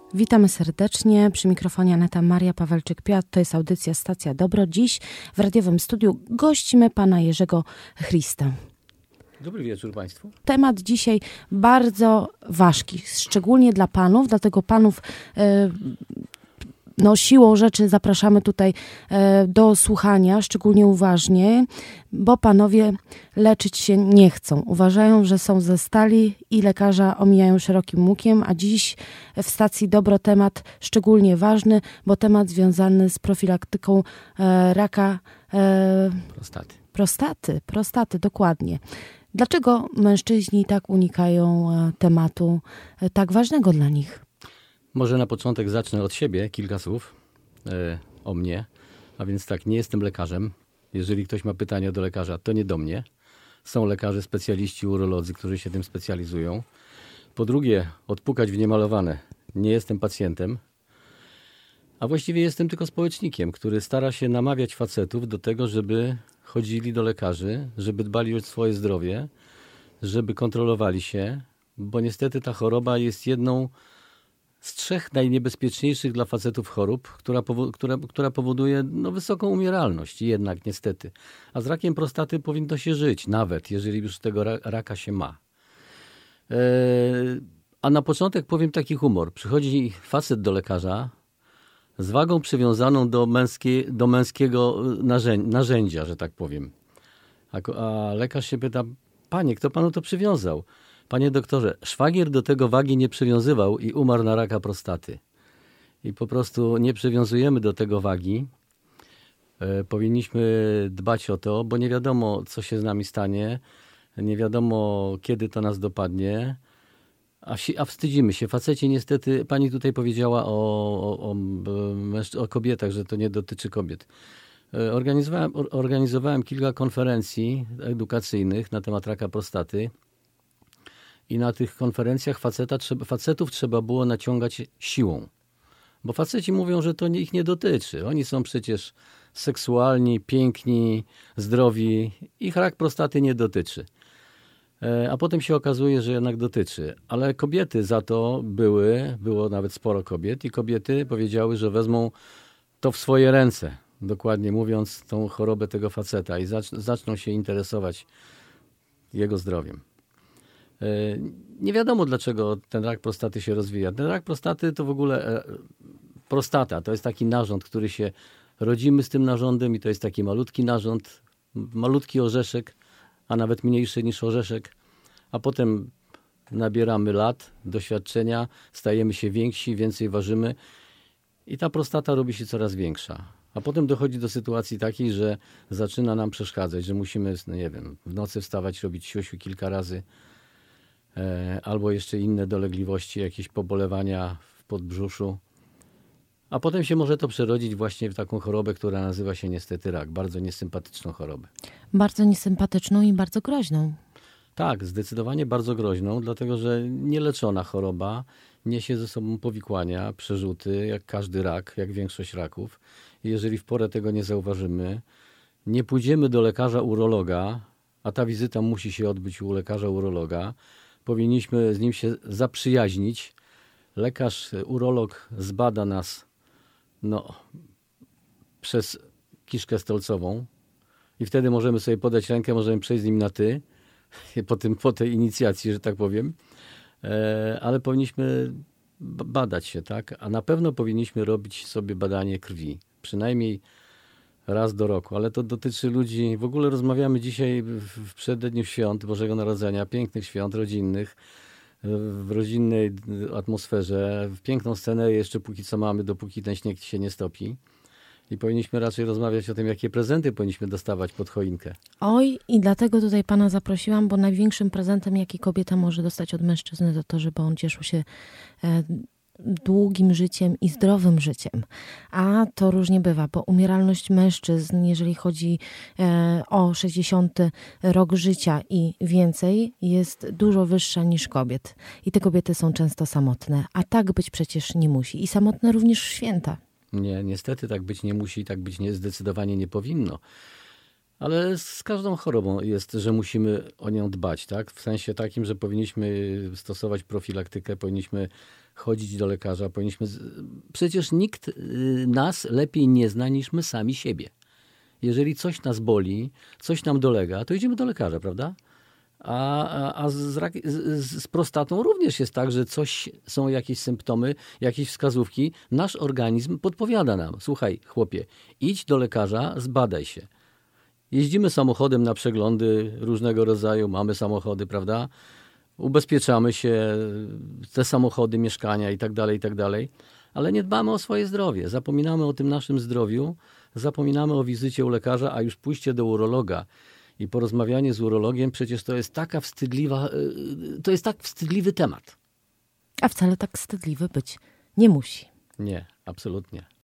Witamy serdecznie. Przy mikrofonie Aneta Maria Pawelczyk-Piat. To jest audycja Stacja Dobro. Dziś w radiowym studiu gościmy pana Jerzego Christę. Dobry wieczór Państwu. Temat dzisiaj bardzo ważki, szczególnie dla panów, dlatego panów siłą rzeczy zapraszamy tutaj do słuchania, szczególnie uważnie, bo panowie leczyć się nie chcą. Uważają, że są ze stali i lekarza omijają szerokim łukiem, a dziś w stacji Dobro temat szczególnie ważny, bo temat związany z profilaktyką raka prostaty, dokładnie. Dlaczego mężczyźni tak unikają tematu tak ważnego dla nich? Może na początek zacznę od siebie, kilka słów o mnie. A więc tak, nie jestem lekarzem. Jeżeli ktoś ma pytania do lekarza, to nie do mnie. Są lekarze, specjaliści, urolodzy, którzy się tym specjalizują. Po drugie, odpukać w niemalowane. Nie jestem pacjentem, a właściwie jestem tylko społecznikiem, który stara się namawiać facetów do tego, żeby chodzili do lekarzy, żeby dbali o swoje zdrowie, żeby kontrolowali się, bo niestety ta choroba jest jedną z 3 najniebezpieczniejszych dla facetów chorób, która powoduje wysoką umieralność jednak niestety. A z rakiem prostaty powinno się żyć, nawet jeżeli już tego raka się ma. A na początek powiem taki humor. Przychodzi facet do lekarza z wagą przywiązaną do męskiego narzędzia, że tak powiem. A lekarz się pyta: panie, kto panu to przywiązał? Panie doktorze, szwagier do tego wagi nie przywiązywał i umarł na raka prostaty. I po prostu nie przywiązujemy do tego wagi. Powinniśmy dbać o to, bo nie wiadomo, co się z nami stanie. Nie wiadomo, kiedy to nas dopadnie. A wstydzimy się. Faceci niestety, pani tutaj powiedziała o kobietach, że to nie dotyczy kobiet. Organizowałem kilka konferencji edukacyjnych na temat raka prostaty. I na tych konferencjach facetów trzeba było naciągać siłą. Bo faceci mówią, że to ich nie dotyczy. Oni są przecież seksualni, piękni, zdrowi. Ich rak prostaty nie dotyczy. A potem się okazuje, że jednak dotyczy. Ale kobiety za to było nawet sporo kobiet i kobiety powiedziały, że wezmą to w swoje ręce, dokładnie mówiąc, tą chorobę tego faceta i zaczną się interesować jego zdrowiem. Nie wiadomo, dlaczego ten rak prostaty się rozwija. Ten rak prostaty to w ogóle prostata. To jest taki narząd, który się rodzimy z tym narządem i to jest taki malutki narząd, malutki orzeszek, a nawet mniejszy niż orzeszek. A potem nabieramy lat, doświadczenia, stajemy się więksi, więcej ważymy i ta prostata robi się coraz większa. A potem dochodzi do sytuacji takiej, że zaczyna nam przeszkadzać, że musimy, w nocy wstawać, robić siusiu kilka razy, albo jeszcze inne dolegliwości, jakieś pobolewania w podbrzuszu. A potem się może to przerodzić właśnie w taką chorobę, która nazywa się niestety rak. Bardzo niesympatyczną chorobę. Bardzo niesympatyczną i bardzo groźną. Tak, zdecydowanie bardzo groźną, dlatego że nieleczona choroba niesie ze sobą powikłania, przerzuty, jak każdy rak, jak większość raków. I jeżeli w porę tego nie zauważymy, nie pójdziemy do lekarza urologa, a ta wizyta musi się odbyć u lekarza urologa, powinniśmy z nim się zaprzyjaźnić. Lekarz, urolog zbada nas przez kiszkę stolcową i wtedy możemy sobie podać rękę, możemy przejść z nim na ty, po tej inicjacji, że tak powiem. Ale powinniśmy badać się, tak? A na pewno powinniśmy robić sobie badanie krwi. Przynajmniej raz do roku, ale to dotyczy ludzi. W ogóle rozmawiamy dzisiaj w przededniu świąt Bożego Narodzenia, pięknych świąt rodzinnych, w rodzinnej atmosferze, w piękną scenę jeszcze póki co mamy, dopóki ten śnieg się nie stopi. I powinniśmy raczej rozmawiać o tym, jakie prezenty powinniśmy dostawać pod choinkę. Oj, i dlatego tutaj pana zaprosiłam, bo największym prezentem, jaki kobieta może dostać od mężczyzny, to to, żeby on cieszył się długim życiem i zdrowym życiem. A to różnie bywa, bo umieralność mężczyzn, jeżeli chodzi o 60. rok życia i więcej, jest dużo wyższa niż kobiet. I te kobiety są często samotne, a tak być przecież nie musi. I samotne również w święta. Nie, niestety tak być nie musi, tak być zdecydowanie nie powinno. Ale z każdą chorobą jest, że musimy o nią dbać, tak? W sensie takim, że powinniśmy stosować profilaktykę, powinniśmy chodzić do lekarza, Przecież nikt nas lepiej nie zna niż my sami siebie. Jeżeli coś nas boli, coś nam dolega, to idziemy do lekarza, prawda? A z prostatą również jest tak, że są jakieś symptomy, jakieś wskazówki. Nasz organizm podpowiada nam. Słuchaj, chłopie, idź do lekarza, zbadaj się. Jeździmy samochodem na przeglądy różnego rodzaju, mamy samochody, prawda? Ubezpieczamy się, te samochody, mieszkania i tak dalej, ale nie dbamy o swoje zdrowie. Zapominamy o tym naszym zdrowiu, zapominamy o wizycie u lekarza, a już pójście do urologa i porozmawianie z urologiem, przecież to jest tak wstydliwy temat. A wcale tak wstydliwy być nie musi. Nie, absolutnie.